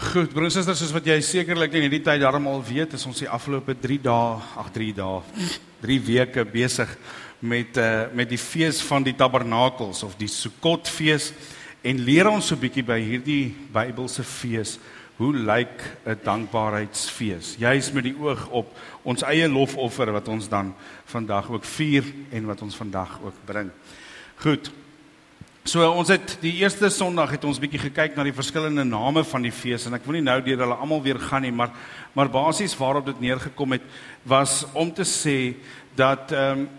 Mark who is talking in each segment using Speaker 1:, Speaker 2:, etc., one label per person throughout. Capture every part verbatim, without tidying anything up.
Speaker 1: Goed, broers en susters, soos wat jy sekerlik in hierdie tyd daarom al weet, is ons die afgelope drie dae, ag drie dae, drie weke besig met uh, met die fees van die tabernakels of die Sukkotfees en leer ons so 'n bietjie by hierdie Bybelse fees hoe lyk 'n dankbaarheidsfees. Juis met die oog op ons eie lofoffer wat ons dan vandag ook vier en wat ons vandag ook bring. Goed. So ons het die eerste Sondag het ons bietjie gekyk na die verskillende name van die fees en ek wil nie nou deur hulle almal weer gaan nie, maar maar basies waarop dit neergekom het was om te sê dat ehm um,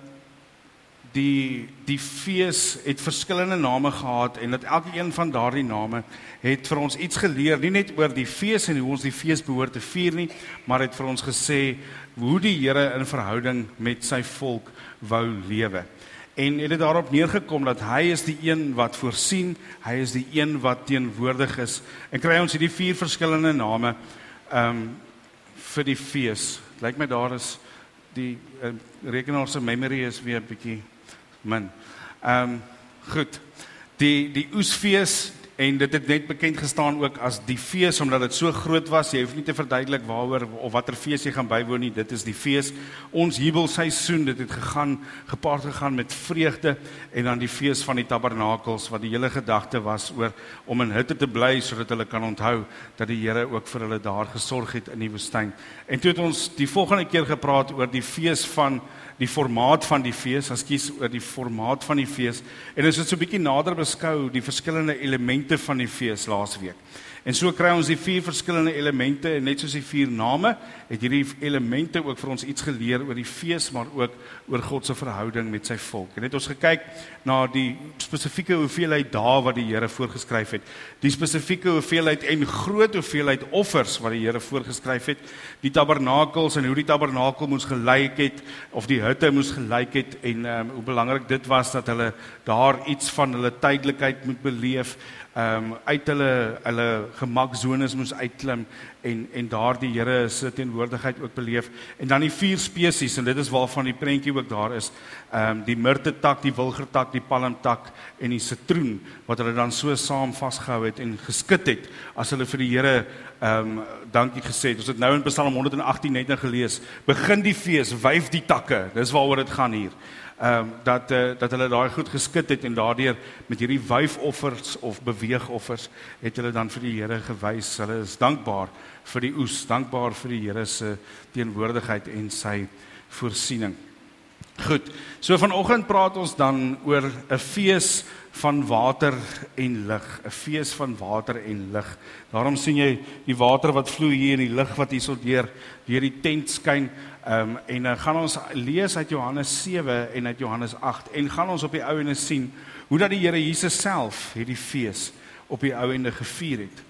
Speaker 1: die die fees het verskillende name gehad en dat elke een van daardie name het vir ons iets geleer, nie net oor die fees en hoe ons die fees behoort te vier nie, maar het vir ons gesê hoe die Here in verhouding met sy volk wou lewe. En het het daarop neergekom dat hy is die een wat voorsien, hy is die een wat teenwoordig is. En kry ons hierdie vier verskillende name um, vir die fees. Het lyk my daar is die uh, rekenaar se memory is weer 'n bietjie min. Um, goed, die, die oesfees, en dit het net bekend gestaan ook as die fees, omdat dit so groot was, jy hoef nie te verduidelik waaroor of watter fees jy gaan bywoon nie, dit is die fees. Ons jubelseisoen, dit het gegaan, gepaard gegaan met vreugde, en dan die fees van die tabernakels, wat die hele gedagte was oor om in hitte te bly, sodat hulle kan onthou, dat die Here ook vir hulle daar gesorg het in die woestyn. En toe het ons die volgende keer gepraat oor die fees van die formaat van die fees, as kies oor die formaat van die fees, en as het so 'n bietjie nader beskou, die verskillende elemente van die fees laasweek. En so kry ons die vier verskillende elemente, en net soos die vier name, het hierdie elemente ook vir ons iets geleer oor die fees, maar ook oor God se verhouding met sy volk. En het ons gekyk na die spesifieke hoeveelheid dae wat die Here voorgeskryf het, die spesifieke hoeveelheid en groot hoeveelheid offers wat die Here voorgeskryf het, die tabernakels en hoe die tabernakel moes gelyk het, of die hutte moes gelyk het, en um, hoe belangrik dit was dat hulle daar iets van hulle tydelikheid moet beleef, um, uit hulle, hulle gemakzones moes uitklim, en, en daar die Here se teenwoordigheid ook beleef, en dan die vier spesies, en dit is waarvan die prentjie ook daar is, um, die myrtetak, die wilgertak, die palmtak, en die sitroen, wat hulle dan so saam vasgehou het, en geskit het, as hulle vir die Here um, dankie gesê het. Ons het nou in Psalm honderd agtien net nou gelees, begin die fees, wyf die takke, dis waaroor dit gaan hier. Um, dat, uh, dat hulle daai goed geskit het en daardeur met hierdie wyfoffers of beweegoffers het hulle dan vir die Here gewys. Hulle is dankbaar vir die oes, dankbaar vir die Here se teenwoordigheid en sy voorsiening. Goed, so vanoggend praat ons dan oor 'n fees van water en lig, 'n fees van water en lig. Daarom sien jy die water wat vloei hier en die lig wat hier so deur deur die tent skyn. Um, en dan gaan ons lees uit Johannes sewe en uit Johannes agt en gaan ons op die ou ende sien hoe dat die Here Jesus self hierdie fees op die ou ende gevier het.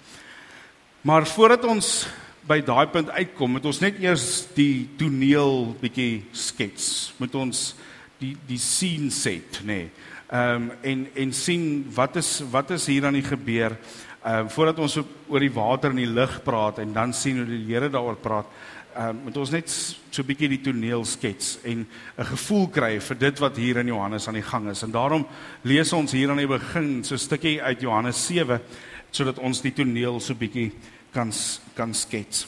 Speaker 1: Maar voordat ons by daai punt uitkom, moet ons net eers die toneel bietjie skets. Moet ons die die scene set, nê. Nee. Um, en en sien wat is wat is hier aan die gebeur. Um, voordat ons oor die water en die lig praat en dan sien hoe die Here daaroor praat. Um, moet ons net so 'n bietjie die toneel skets en 'n gevoel kry vir dit wat hier in Johannes aan die gang is. En daarom lees ons hier aan die begin so 'n stukkie uit Johannes sewe, sodat ons die toneel so 'n bietjie kan kan skets.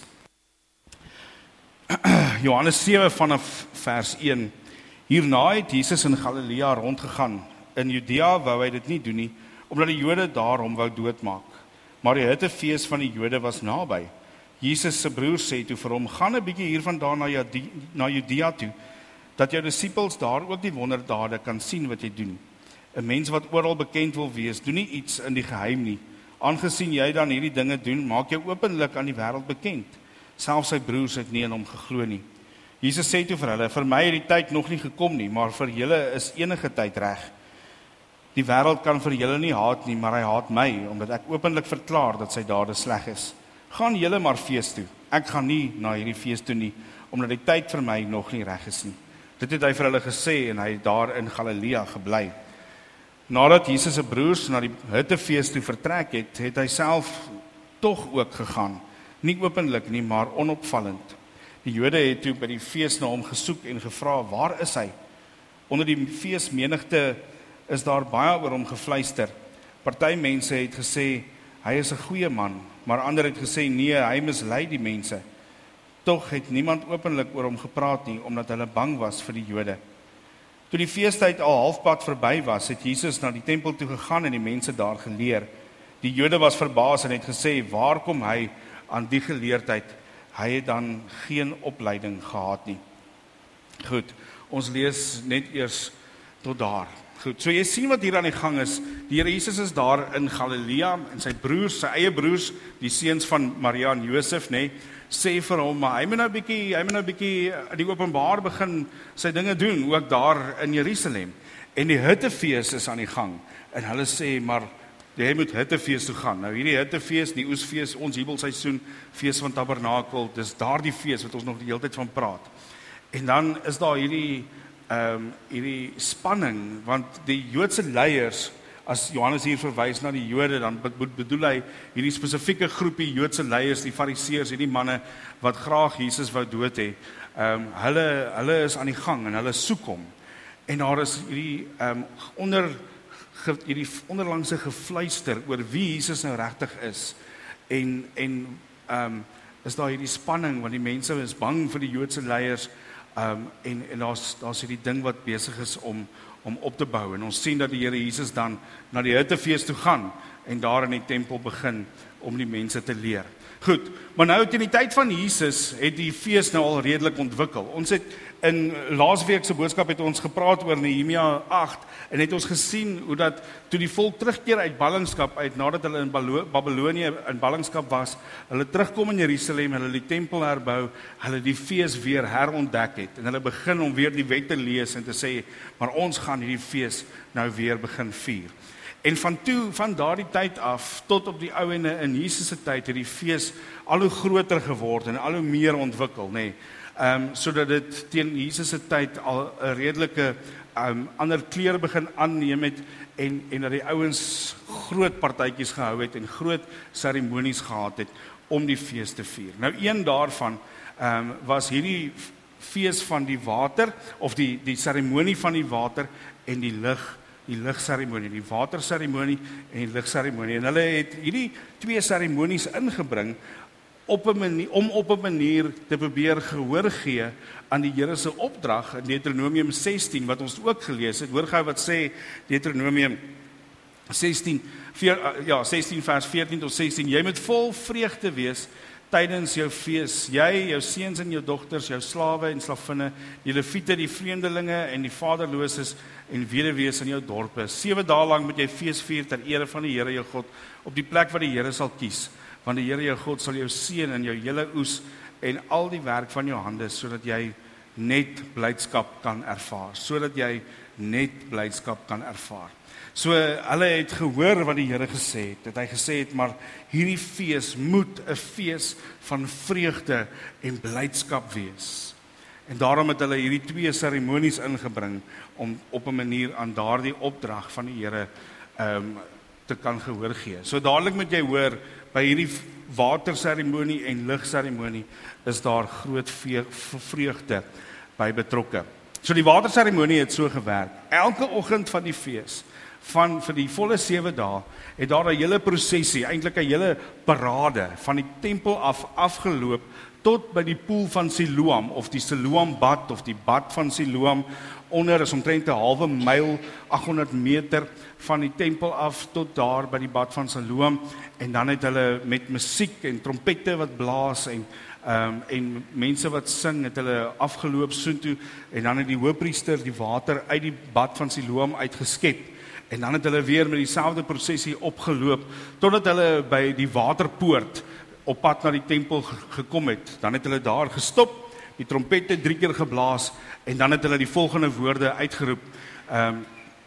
Speaker 1: Johannes sewe vanaf vers een. Hierna het Jesus in Galilea rondgegaan. In Judea wou hy dit nie doen nie, omdat die Jode daar hom wou doodmaak. Maar die hittefees van die Jode was naby. Jesus se broer sê toe vir hom, gaan 'n bietjie hiervandaan na, na Judea toe, dat jou disippels daar ook die wonderdade kan sien wat jy doen. 'n Mens wat oral bekend wil wees, doen nie iets in die geheim nie. Aangesien jy dan hierdie dinge doen, maak jou openlik aan die wêreld bekend. Selfs sy broers het nie in hom geglo nie. Jesus sê toe vir hulle, vir my het die tyd nog nie gekom nie, maar vir julle is enige tyd reg. Die wêreld kan vir julle nie haat nie, maar hy haat my, omdat ek openlik verklaar dat sy dade sleg is. Gaan julle maar fees toe. Ek gaan nie na hierdie fees toe nie, omdat die tyd vir my nog nie reg is nie. Dit het hy vir hulle gesê en hy het daar in Galilea gebly. Nadat Jesus se broers na die hittefees toe vertrek het, het hy self tog ook gegaan. Nie openlik nie, maar onopvallend. Die Jode het toe by die fees na hom gesoek en gevra, waar is hy? Onder die feesmenigte is daar baie oor hom gefluister. Party mense het gesê, hy is 'n goeie man, maar ander het gesê, nee, hy mislei die mense. Tog het niemand openlik oor hom gepraat nie, omdat hulle bang was vir die Jode. Toe die feestyd al halfpad verby was, het Jesus na die tempel toe gegaan en die mense daar geleer. Die Jode was verbaas en het gesê, waar kom hy aan die geleerdheid? Hy het dan geen opleiding gehad nie. Goed, ons lees net eers tot daar. Goed, so jy sien wat hier aan die gang is. Die Here Jesus is daar in Galilea en sy broers, sy eie broers, die seuns van Maria en Josef, nê, sê vir hom, maar hy moet nou bietjie, hy moet nou bietjie die openbaar begin sy dinge doen, ook daar in Jerusalem. En die hittefees is aan die gang. En hulle sê, maar jy moet hittefees toe gaan. Nou hierdie hittefees, die oesfees, ons jubelseisoen, fees van Tabernakel, dis daardie fees wat ons nog die hele tyd van praat. En dan is daar hierdie um, hierdie spanning, want die Joodse leiers, as Johannes hier verwys na die Jode, dan bedoel hy hierdie spesifieke groepie Joodse leiers, die Fariseërs, hierdie manne wat graag Jesus wou dood hê. Um, hulle, hulle is aan die gang en hulle soek hom. En daar is hierdie um, onder hierdie onderlangse gefluister oor wie Jesus nou regtig is. En en um, is daar hierdie spanning, want die mense is bang vir die Joodse leiers, um, en, en daar's daar's hierdie ding wat besig is om om op te bou. En ons sien dat die Here Jesus dan na die hittefees toe gaan en daar in die tempel begin om die mense te leer. Goed, maar nou in die tyd van Jesus het die fees nou al redelik ontwikkel. Ons het in laasweek se boodskap het ons gepraat oor Nehemia agt en het ons gesien hoe dat toe die volk terugkeer uit ballingskap uit nadat hulle in Babylonië in ballingskap was, hulle terugkom in Jerusalem, hulle die tempel herbou, hulle die fees weer herontdek het en hulle begin om weer die wet te lees en te sê, maar ons gaan hierdie fees nou weer begin vier. En van toe, van daardie tyd af, tot op die ouene in Jesus se tyd, het die fees al hoe groter geword en al hoe meer ontwikkel, nê. Nee. Um, sodat dit teen Jesus se tyd al 'n redelike um, ander kleur begin aanneem het en, en dat die ouens groot partytjies gehou het en groot seremonies gehad het om die fees te vier. Nou een daarvan um, was hierdie fees van die water, of die, die seremonie van die water en die lig, die ligseremonie, die waterseremonie en die ligseremonie. En hulle het hierdie twee seremonies ingebring op 'n manier, om op 'n manier te probeer gehoor gee aan die Here se opdrag in Deuteronomium sestien, wat ons ook gelees het. Hoor gou wat sê Deuteronomium sestien, vier, ja, sestien vers veertien tot sestien. Jy moet vol vreugde wees tydens jou fees, jy, jou seuns en jou dogters, jou slawe en slavinne, die leviete, die vreemdelinge en die vaderloses en weduwees in jou dorpe. Sewe dae lank moet jy fees vier ter ere van die Here jou God op die plek wat die Here sal kies. Want die Here jou God sal jou seën in jou hele oes en al die werk van jou hande, sodat jy net blydskap kan ervaar, sodat jy net blydskap kan ervaar. So hulle het gehoor wat die Here gesê het, dat hy gesê het, maar hierdie fees moet 'n fees van vreugde en blydskap wees. En daarom het hulle hierdie twee seremonies ingebring om op 'n manier aan daardie opdrag van die Here um, te kan gehoor gee. So dadelik moet jy hoor, by hierdie waterseremonie en ligseremonie is daar groot vreugde by betrokke. So die waterseremonie het so gewerk. Elke oggend van die fees, van vir die volle sewe dae, het daar 'n hele prosesie, eintlik 'n hele parade van die tempel af afgeloop tot by die poel van Siloam of die Siloam bad of die bad van Siloam. Onder is omtrent 'n halwe myl, agt honderd meter van die tempel af tot daar by die bad van Siloam, en dan het hulle met musiek en trompette wat blaas en um, en mense wat sing, het hulle afgeloop soontoe, en dan het die hoofpriester die water uit die bad van Siloam uitgeskep, en dan het hulle weer met dieselfde prosesie opgeloop totdat hulle by die waterpoort op pad na die tempel gekom het. Dan het hulle daar gestop, die trompette drie keer geblaas, en dan het hulle die volgende woorde uitgeroep, um,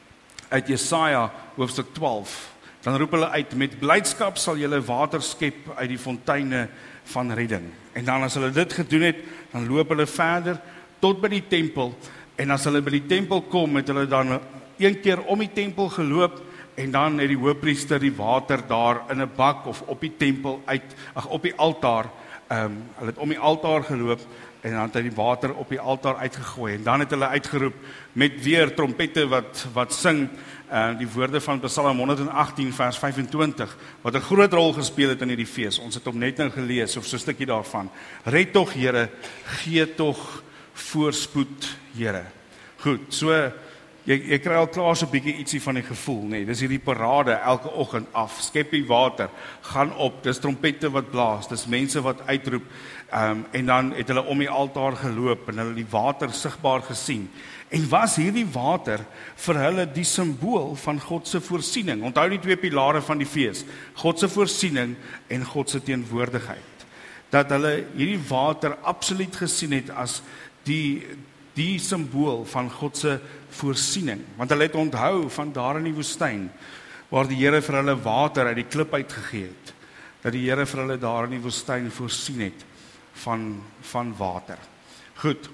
Speaker 1: uit Jesaja hoofstuk twaalf. Dan roep hulle uit, met blydskap sal julle water skep uit die fonteine van redding. En dan as hulle dit gedoen het, dan loop hulle verder tot by die tempel, en as hulle by die tempel kom, het hulle dan een keer om die tempel geloop, en dan het die hoofpriester die water daar in 'n bak of op die tempel uit, ag op die altaar um, hulle het om die altaar geloop, en dan het hy die water op die altaar uitgegooi, en dan het hulle uitgeroep, met weer trompette wat, wat sing, uh, die woorde van Psalm honderdagtien vers vyfentwintig, wat 'n groot rol gespeel het in hierdie fees. Ons het hom net nou gelees, of so 'n stukkie daarvan. Red tog, Here, gee tog voorspoed, Here. Goed, so, jy, jy kry al klaar so 'n bietjie ietsie van die gevoel, nee, dis hierdie parade elke oggend af, skep die water, gaan op, dis trompette wat blaas, dis mense wat uitroep, um, en dan het hulle om die altaar geloop, en hulle die water sigbaar gesien, en was hierdie water vir hulle die simbool van God se voorsiening. Onthou die twee pilare van die fees, God se voorsiening en God se teenwoordigheid, dat hulle hierdie water absoluut gesien het as die die simbool van God se voorsiening, want hulle het onthou van daar in die woestyn, waar die Here vir hulle water uit die klip uitgegee het, dat die Here vir hulle daar in die woestyn voorsien het van, van water. Goed,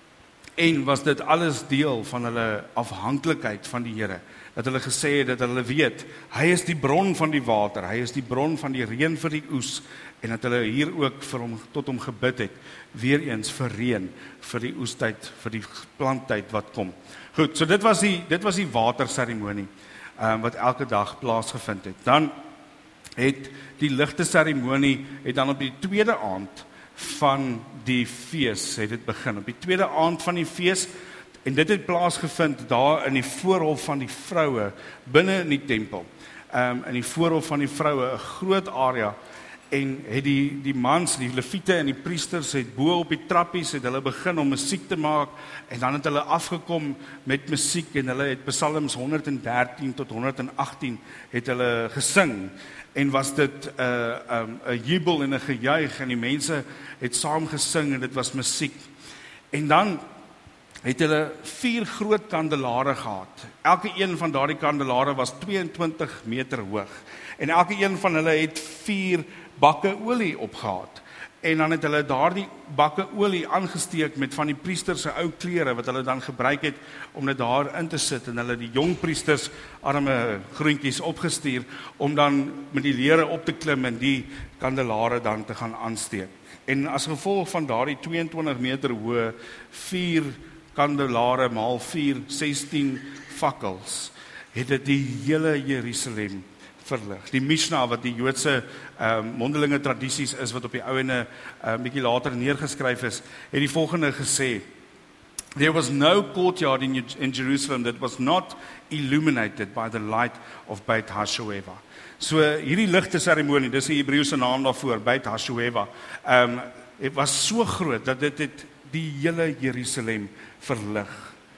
Speaker 1: en was dit alles deel van hulle afhanklikheid van die Here, dat hulle gesê het, dat hulle weet, hy is die bron van die water, hy is die bron van die reën vir die oes, en dat hulle hier ook vir hom, tot hom gebid het, weer eens vir reën, vir die oestyd, vir die planttyd wat kom. Goed, so dit was die, dit was die waterseremonie, um, wat elke dag plaasgevind het. Dan het die ligte seremonie, het dan op die tweede aand van die fees, het dit begin, op die tweede aand van die fees, en dit het plaasgevind daar in die voorhof van die vroue, binne in die tempel, um, in die voorhof van die vroue, 'n groot area, en het die, die mans, die leviete en die priesters het bo op die trappies, het hulle begin om musiek te maak, en dan het hulle afgekom met musiek, en hulle het Psalms honderddertien tot honderdagtien het hulle gesing, en was dit 'n uh, um, 'n jubel en 'n gejuig, en die mense het saam gesing, en dit was musiek. En dan het hulle vier groot kandelare gehad. Elke een van daardie kandelare was tweeëntwintig meter hoog, en elke een van hulle het vier bakke olie opgehad. En dan het hulle daardie bakke olie aangesteek met van die priesters se ou klere, wat hulle dan gebruik het om dit daar in te sit, en hulle die jong priesters, arme groentjies, opgestuur, om dan met die lere op te klim en die kandelare dan te gaan aansteek. En as gevolg van daardie tweeëntwintig meter hoë, vier kandelare maal vier, sestien fakkels, het dit die hele Jerusalem verlig. Die Mishnah, wat die Joodse um, mondelinge tradisies is, wat op die ouene um, bietjie later neergeskryf is, het die volgende gesê: There was no courtyard in, in Jerusalem that was not illuminated by the light of Beit HaShoeva. So hierdie ligte seremonie, dis die Hebreëse naam daarvoor, Beit HaShoeva, um, het was so groot dat dit het die hele Jerusalem verlig.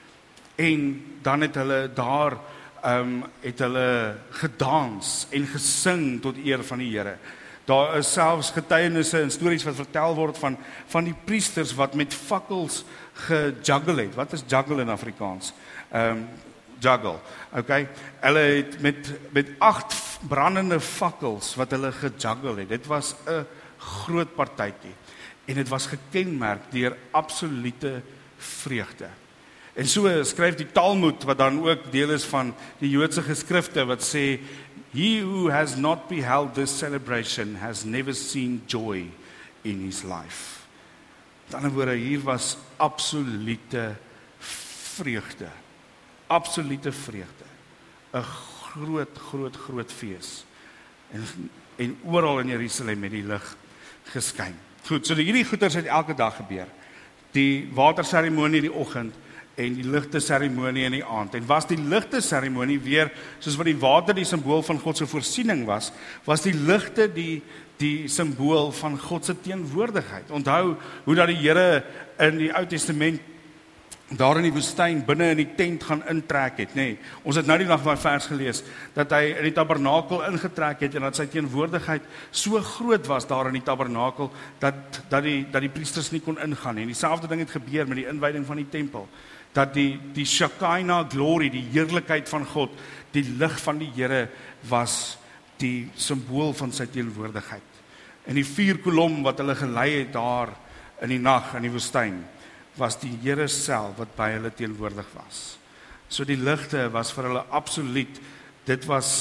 Speaker 1: En dan het hulle daar Um, het hulle gedans en gesing tot eer van die Here. Daar is selfs getuienisse en stories wat vertel word van, van die priesters wat met fakkels gejuggle het. Wat is juggle in Afrikaans? Um, juggle, okay. Hulle het met, met acht brandende fakkels wat hulle gejuggle het. Dit was 'n groot partytjie. En dit was gekenmerk deur absolute vreugde. En so skryf die Talmud, wat dan ook deel is van die Joodse geskrifte, wat sê, He who has not beheld this celebration has never seen joy in his life. Met ander woorde, hier was absolute vreugde. Absolute vreugde. 'n groot, groot, groot fees. En, en oral in Jerusalem het die lig geskyn. Goed, so die hierdie goeders het elke dag gebeur. Die waterseremonie die oggend, en die ligte seremonie in die aand. En was die ligte seremonie weer, soos wat die water die simbool van God se voorsiening was, was die ligte die, die simbool van God se teenwoordigheid. Onthou hoe dat die Here in die Ou Testament daar in die woestyn binne in die tent gaan intrek het, nê. Nee, ons het nou die nag daai vers gelees, dat hy in die tabernakel ingetrek het, en dat sy teenwoordigheid so groot was daar in die tabernakel, dat, dat, die, dat die priesters nie kon ingaan nie. En dieselfde ding het gebeur met die inwyding van die tempel, dat die, die Shekinah glory, die heerlikheid van God, die lig van die Here was die simbool van sy teenwoordigheid. En die vier kolom wat hulle gelei het daar in die nag in die woestyn, was die Here self wat by hulle teenwoordig was. So die ligte was vir hulle absoluut, dit was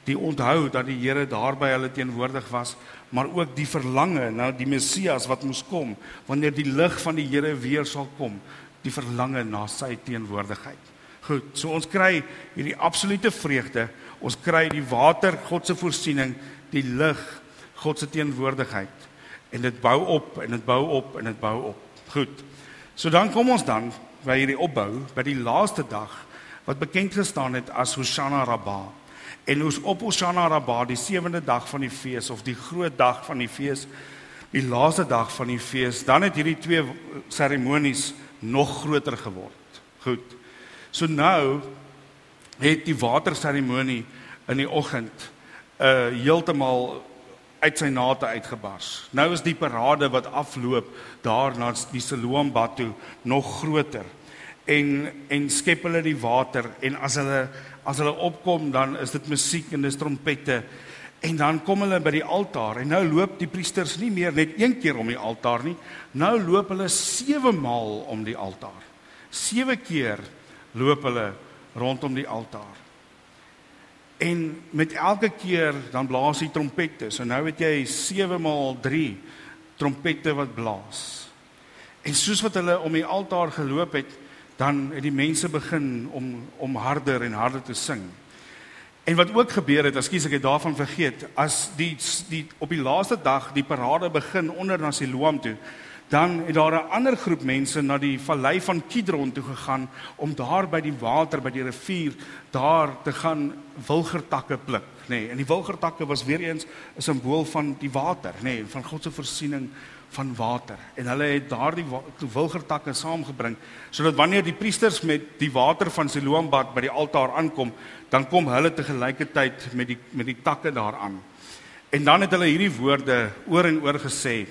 Speaker 1: die onthou dat die Here daar by hulle teenwoordig was, maar ook die verlange na die Messias wat moes kom, wanneer die lig van die Here weer sal kom, die verlange na sy teenwoordigheid. Goed, so ons kry hierdie absolute vreugde, ons kry die water, God se voorsiening, die lig, God se teenwoordigheid, en dit bou op, en dit bou op, en dit bou op. Goed, so dan kom ons dan by hierdie opbou, by die laaste dag, wat bekend gestaan het as Hoshana Rabbah. En ons op Hoshana Rabbah, die sewende dag van die fees, of die groot dag van die fees, die laaste dag van die fees, dan het hierdie twee seremonies nog groter geword. Goed, so nou het die waterseremonie in die oggend uh, heeltemal uit sy nate uitgebars. Nou is die parade wat afloop daar na die Siloambad toe nog groter. En, en skep hulle die water, en as hulle, as hulle opkom, dan is dit musiek en dis trompette, en dan kom hulle by die altaar, en nou loop die priesters nie meer net een keer om die altaar nie, nou loop hulle sewe maal om die altaar. Sewe keer loop hulle rondom die altaar. En met elke keer dan blaas die trompette, so nou het jy sewe maal drie trompette wat blaas. En soos wat hulle om die altaar geloop het, dan het die mense begin om, om harder en harder te sing. En wat ook gebeur het, ekskuus ek het daarvan vergeet, as die, die op die laaste dag die parade begin onder na Siloam toe, dan het daar 'n ander groep mense na die vallei van Kidron toe gegaan, om daar by die water, by die rivier, daar te gaan wilgertakke pluk. Nee, en die wilgertakke was weer eens 'n simbool van die water, nee, van God se voorsiening van water. En hulle het daar die wilgertakke saamgebring, sodat wanneer die priesters met die water van Siloambad by die altaar aankom, dan kom hulle tegelijkertijd met die, met die takke daaraan. En dan het hulle hierdie woorde oor en oor gesê,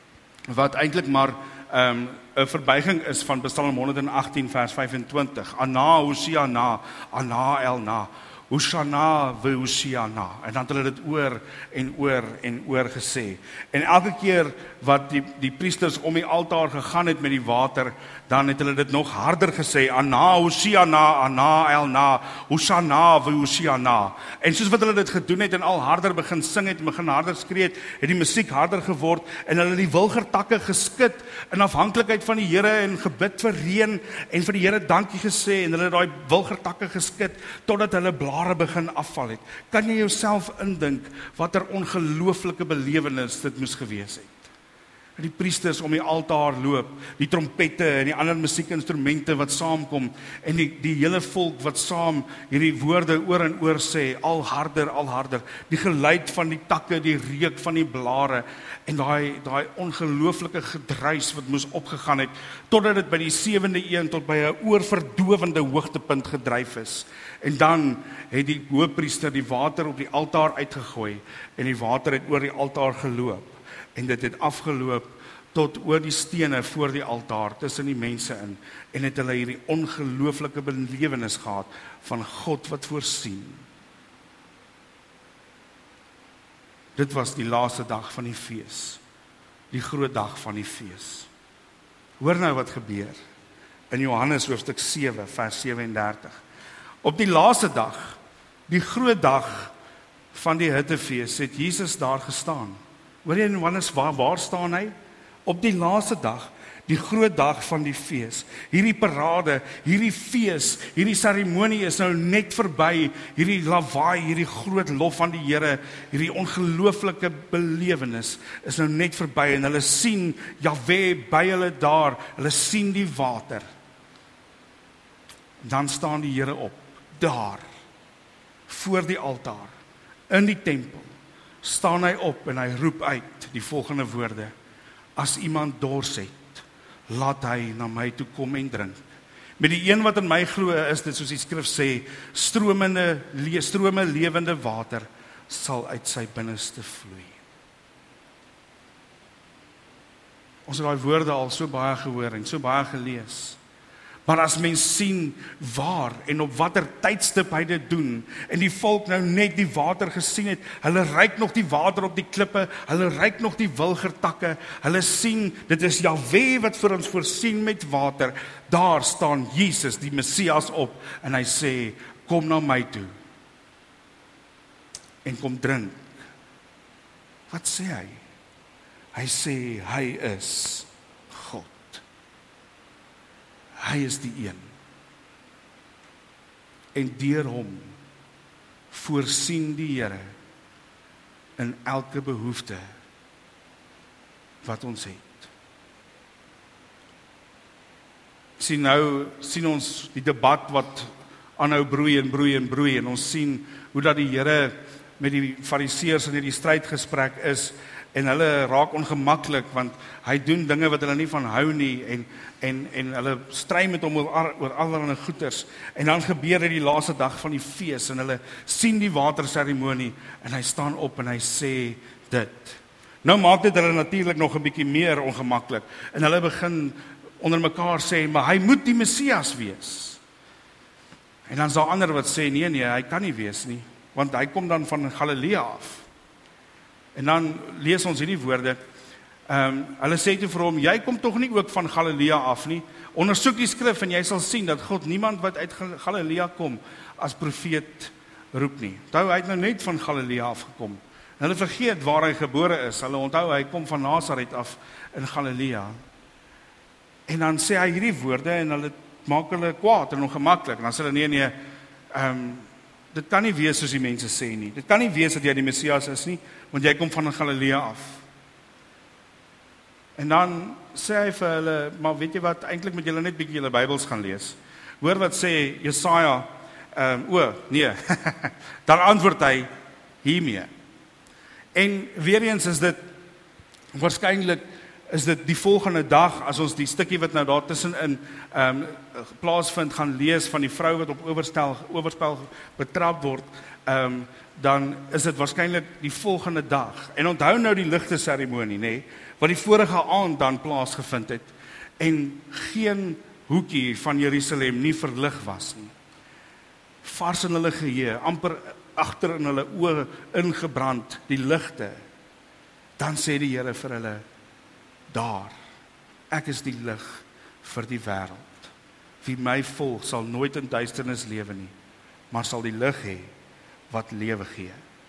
Speaker 1: wat eintlik maar um, 'n verbuiging is van Psalm honderdagtien vers vyfentwintig. Ana, Hosiana, Ana Elna, Hoshana ve Hosiana. En dan het hulle dit oor en oor en oor gesê. En elke keer wat die, die priesters om die altaar gegaan het met die water, dan het hulle dit nog harder gesê, Ana, Hosiana, Ana Elna, Hoshana ve Hosiana. En soos wat hulle dit gedoen het en al harder begin sing het, en begin harder skree het, het die musiek harder geword, en hulle die wilgertakke geskit, in afhanklikheid van die Here, en gebid vir reën, en vir die Here dankie gesê, en hulle daai wilgertakke geskit, totdat hulle blare begin afval het. Kan jy jouself indink, wat 'n ongelooflike belewenis dit moes gewees het? Die priesters om die altaar loop, die trompette en die ander musiekinstrumente wat saamkom, en die, die hele volk wat saam hierdie woorde oor en oor sê, al harder, al harder, die geluid van die takke, die reuk van die blare, en daai, daai ongelooflike gedruis wat moes opgegaan het, totdat dit by die sewende een tot by 'n oorverdowende hoogtepunt gedryf is. En dan het die hoëpriester die water op die altaar uitgegooi, en die water het oor die altaar geloop. En dit het afgeloop tot oor die stene voor die altaar, tussen die mense in, en het hulle hierdie ongelooflike belewenis gehad, van God wat voorsien. Dit was die laaste dag van die fees, die groot dag van die fees. Hoor nou wat gebeur, in Johannes hoofstuk sewe, vers sewendertig. Op die laaste dag, die groot dag van die hittefees, het Jesus daar gestaan. Hoor jy in Johannes, waar, waar staan hy? Op die laaste dag, die groot dag van die fees. Hierdie parade, hierdie fees, hierdie seremonie is nou net verby, hierdie lawaai, hierdie groot lof van die Here, hierdie ongelooflike belewenis is nou net verby, en hulle sien Jahwe by hulle daar, hulle sien die water. Dan staan die Here op, daar, voor die altaar, in die tempel, staan hy op en hy roep uit die volgende woorde, as iemand dors het, laat hy na my toe kom en drink. Met die een wat in my glo is dit, soos die skrif sê, stromende, strome lewende water sal uit sy binneste vloei. Ons het daai woorde al so baie gehoor en so baie gelees. Maar as mens sien waar en op watter tydstip hy dit doen, en die volk nou net die water gesien het, hulle ruik nog die water op die klippe, hulle ruik nog die wilgertakke, hulle sien, dit is Jahwe wat vir ons voorsien met water, daar staan Jesus, die Messias op, en hy sê, kom na my toe. en kom drink. Wat sê hy? Hy sê, hy is God. Hy is die een. En deur hom voorsien die Here in elke behoefte wat ons het. Sien nou, sien ons die debat wat aanhou broei en broei en broei, en ons sien hoe dat die Here met die fariseërs in hierdie strydgesprek is, en hulle raak ongemaklik, want hy doen dinge wat hulle nie van hou nie, en, en, en hulle stry met hom oor, oor allerlei goeters, en dan gebeur dit die laaste dag van die fees, en hulle sien die waterseremonie, en hy staan op en hy sê dit. Nou maak dit hulle natuurlik nog 'n bietjie meer ongemaklik, en hulle begin onder mekaar sê, maar hy moet die Messias wees. En dan is daar ander wat sê, nee, nee, hy kan nie wees nie, want hy kom dan van Galilea af. En dan lees ons hierdie woorde, um, hulle sê toe vir hom, jy kom tog nie ook van Galilea af nie, ondersoek die skrif en jy sal sien dat God niemand wat uit Galilea kom as profeet roep nie. Onthou, hy het nou net van Galilea afgekom. En hulle vergeet waar hy gebore is, hulle onthou, hy kom van Nasaret af in Galilea. En dan sê hy hierdie woorde en hulle maak hulle kwaad en ongemaklik, en dan sê hulle, nee, nee, um, dit kan nie wees soos die mense sê nie. Dit kan nie wees dat jy die Messias is nie, want jy kom van Galilea af. En dan sê hy vir hulle, maar weet jy wat, eintlik moet julle net bietjie julle Bybels gaan lees. Hoor wat sê Jesaja, um, o, nee, dan antwoord hy hiermee. En weer eens is dit, waarskynlik is dit die volgende dag, as ons die stukkie wat nou daar tussenin um, plaasvind, gaan lees van die vrou wat op oorstel, oorspel betrap word, um, dan is dit waarskynlik die volgende dag. En onthou nou die ligte seremonie, nê, wat die vorige aand dan plaasgevind het, en geen hoekie van Jerusalem nie verlig was nie. Vars in hulle geheue, amper agter in hulle oë ingebrand, die ligte. Dan sê die Here vir hulle, daar, ek is die lig vir die wêreld. Wie my volg sal nooit in duisternis lewe nie, maar sal die lig hê wat lewe gee.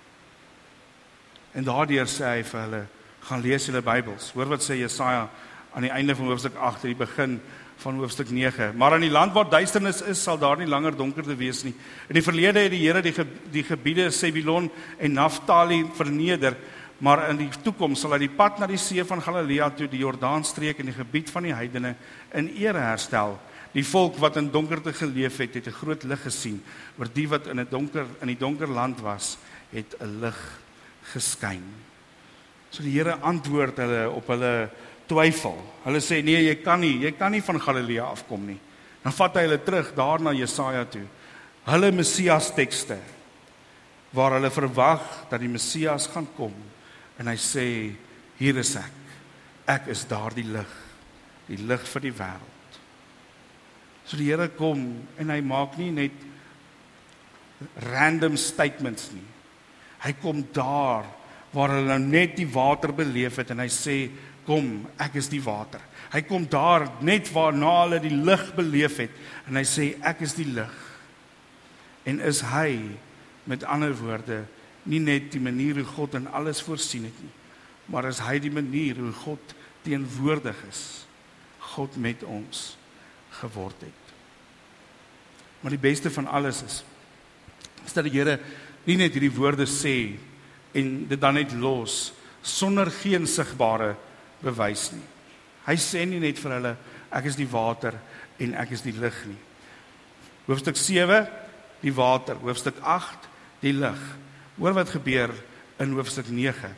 Speaker 1: En daardeur sê hy vir hulle, gaan lees julle Bybels. Hoor wat sê Jesaja aan die einde van hoofstuk agt, die begin van hoofstuk nege. Maar in die land waar duisternis is, sal daar nie langer donkerte wees nie. In die verlede het die Here die, ge, die gebiede Sebulon en Naftali verneder, maar in die toekoms sal hy die pad na die see van Galilea toe, die Jordaanstreek en die gebied van die heidene in ere herstel. Die volk wat in donkerte geleef het, het 'n groot lig gesien. Oor die wat in 'n donker in die donker land was, het 'n lig geskyn. So die Here antwoord hulle op hulle twyfel. Hulle sê nee, jy kan nie, jy kan nie van Galilea afkom nie. Dan vat hy hulle terug daar na Jesaja toe. Hulle Messias tekste waar hulle verwag dat die Messias gaan kom. En hy sê, hier is ek. Ek is daardie lig, die lig vir die wêreld. So die Here kom en hy maak nie net random statements nie. Hy kom daar waar hulle nou net die water beleef het en hy sê, kom, ek is die water. Hy kom daar net waarna hulle die lig beleef het en hy sê, ek is die lig. En is hy, met ander woorde, nie net die manier hoe God in alles voorsien het nie, maar is hy die manier hoe God teenwoordig is, God met ons geword het. Maar die beste van alles is, is dat die Here nie net hierdie woorde sê en dit dan net los, sonder geen sigbare bewys nie. Hy sê nie net vir hulle, ek is die water en ek is die lig nie. Hoofstuk sewe, die water. Hoofstuk agt, die lig. Hoor wat gebeur in hoofstuk nege.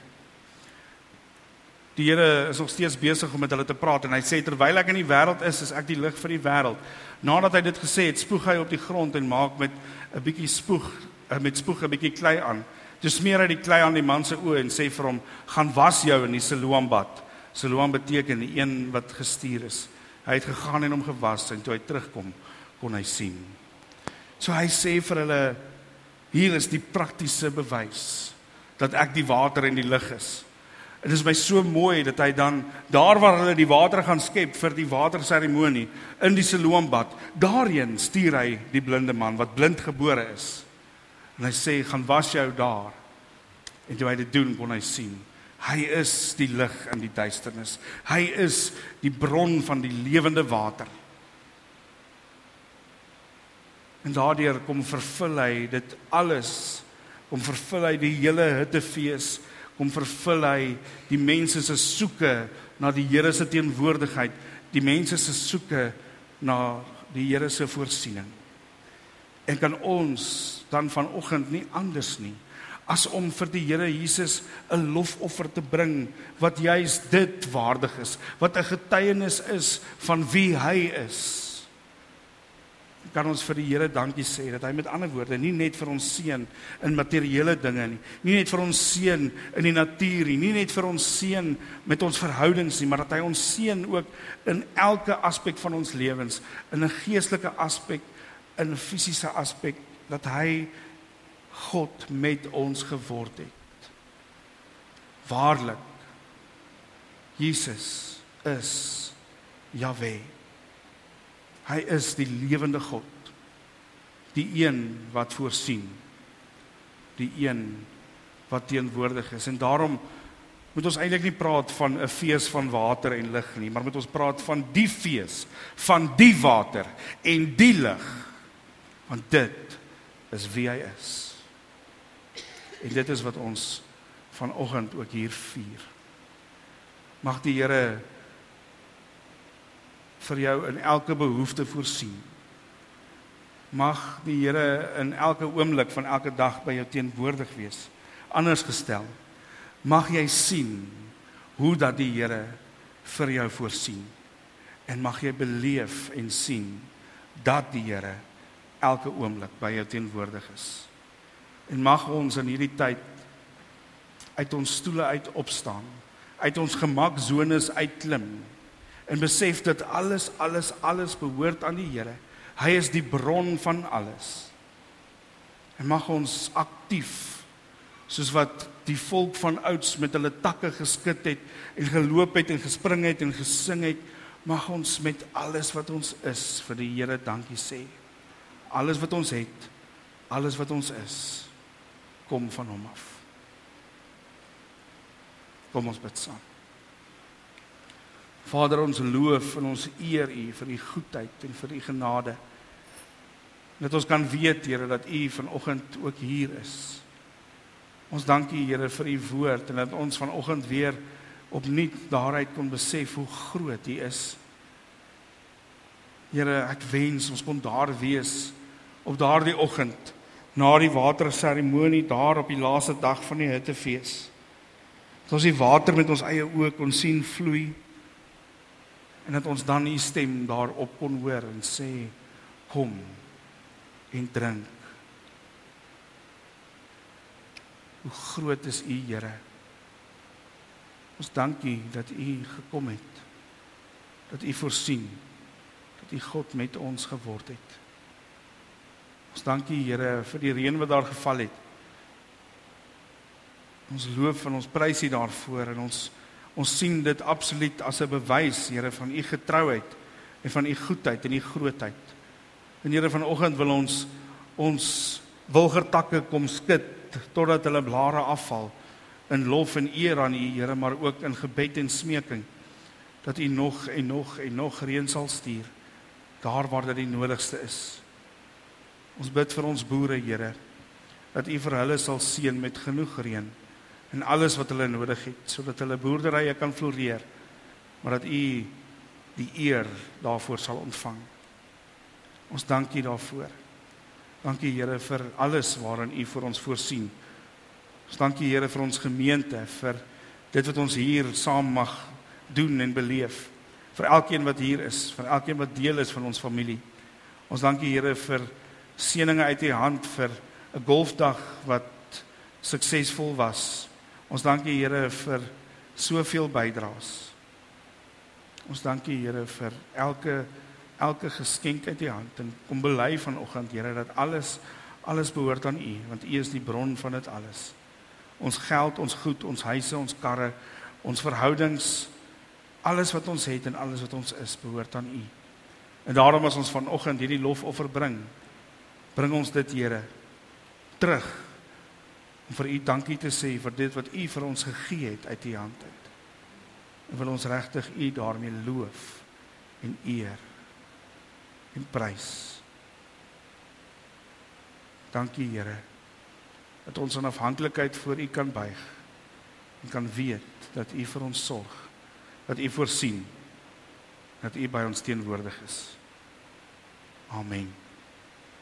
Speaker 1: Die Here is nog steeds besig om met hulle te praat en hy sê, terwyl ek in die wêreld is, is ek die lig vir die wêreld. Nadat hy dit gesê het, spoeg hy op die grond en maak met 'n bietjie spoeg, met spoeg 'n bietjie klei aan. Toe smeer hy die klei aan die man se oë en sê vir hom, gaan was jou in die Siloambad. Siloam beteken die een wat gestuur is. Hy het gegaan en hom gewas en toe hy terugkom, kon hy sien. So hy sê vir hulle, hier is die praktiese bewys dat ek die water en die lig is. Dit is my so mooi dat hy dan, daar waar hulle die water gaan skep vir die waterseremonie, in die Siloambad, daarheen stuur hy die blinde man, wat blind gebore is. En hy sê, gaan was jou daar. En toe hy dit doen, kon hy sien. Hy is die lig in die duisternis. Hy is die bron van die lewende water. En daardeur kom vervul hy dit alles, kom vervul hy die hele hittefees, kom vervul hy die mense se soeke na die Here se teenwoordigheid, die mense se soeke na die Here se voorsiening. En kan ons dan vanoggend nie anders nie, as om vir die Here Jesus 'n lofoffer te bring, wat juist dit waardig is, wat 'n getuienis is van wie hy is. Kan ons vir die Here dankie sê, dat hy met ander woorde nie net vir ons seën in materiële dinge nie, nie net vir ons seën in die natuur nie, nie net vir ons seën met ons verhoudings nie, maar dat hy ons seën ook in elke aspek van ons lewens, in 'n geestelike aspek, in 'n fisiese aspek, dat hy God met ons geword het. Waarlik, Jesus is Jahwe. Hy is die lewende God, die een wat voorsien, die een wat teenwoordig is. En daarom moet ons eintlik nie praat van 'n fees van water en lig nie, maar moet ons praat van die fees, van die water en die lig, want dit is wie hy is. En dit is wat ons vanoggend ook hier vier. Mag die Here vir jou in elke behoefte voorsien. Mag die Here in elke oomblik van elke dag by jou teenwoordig wees. Anders gestel, mag jy sien hoe dat die Here vir jou voorsien. En mag jy beleef en sien dat die Here elke oomblik by jou teenwoordig is. En mag ons in hierdie tyd uit ons stoele uit opstaan, uit ons gemaksones uitklim, en besef dat alles, alles, alles behoort aan die Here. Hy is die bron van alles. En mag ons aktief, soos wat die volk van ouds met hulle takke geskit het, en geloop het, en gespring het, en gesing het, mag ons met alles wat ons is, vir die Here dankie sê. Alles wat ons het, alles wat ons is, kom van hom af. Kom ons bid saam. Vader, ons loof en ons eer U vir U goedheid en vir U genade. Dat ons kan weet, Here, dat U vanoggend ook hier is. Ons dank U, Here, vir U woord en dat ons vanoggend weer opnuut daaruit kon besef hoe groot U is. Here, ek wens ons kon daar wees op daardie oggend, na die waterseremonie, daar op die laaste dag van die hittefees. Dat ons die water met ons eie oë kon sien vloei, en dat ons dan U stem daarop kon hoor en sê, kom en drink. Hoe groot is U, Here. Ons dank U dat U gekom het, dat U voorsien, dat U God met ons geword het. Ons dank U, Here, vir die reën wat daar geval het. Ons loof en ons prys U daarvoor en ons Ons sien dit absoluut as 'n bewys, Here, van U getrouheid en van U goedheid en U grootheid. En Here, vanoggend wil ons ons wilgertakke kom skud totdat hulle blare afval in lof en eer aan U, Here, maar ook in gebed en smeking dat U nog en nog en nog reën sal stuur daar waar dit die nodigste is. Ons bid vir ons boere, Here, dat U vir hulle sal seën met genoeg reën en alles wat hulle nodig het, sodat hulle boerderye kan floreer, maar dat U die eer daarvoor sal ontvang. Ons dank U daarvoor. Dank U, Here, vir alles waarin U vir ons voorsien. Ons dank U, Here, vir ons gemeente, vir dit wat ons hier saam mag doen en beleef, vir elkeen wat hier is, vir elkeen wat deel is van ons familie. Ons dank U, Here, vir seëninge uit U hand, vir 'n golfdag wat suksesvol was. Ons dank U, Here, vir soveel bydraes. Ons dank U, Here, vir elke elke geskenk uit U hand en kom bely vanoggend, Here, dat alles alles behoort aan U, want U is die bron van dit alles. Ons geld, ons goed, ons huise, ons karre, ons verhoudings, alles wat ons het en alles wat ons is, behoort aan U. En daarom as ons vanoggend hierdie lofoffer bring, bring ons dit, Here, terug om vir U dankie te sê vir dit wat U vir ons gegee het uit U hand uit. En wil ons regtig U daarmee loof en eer en prys. Dankie Here, dat ons in afhanklikheid voor U kan buig en kan weet dat U vir ons sorg, dat U voorsien, dat U by ons teenwoordig is. Amen.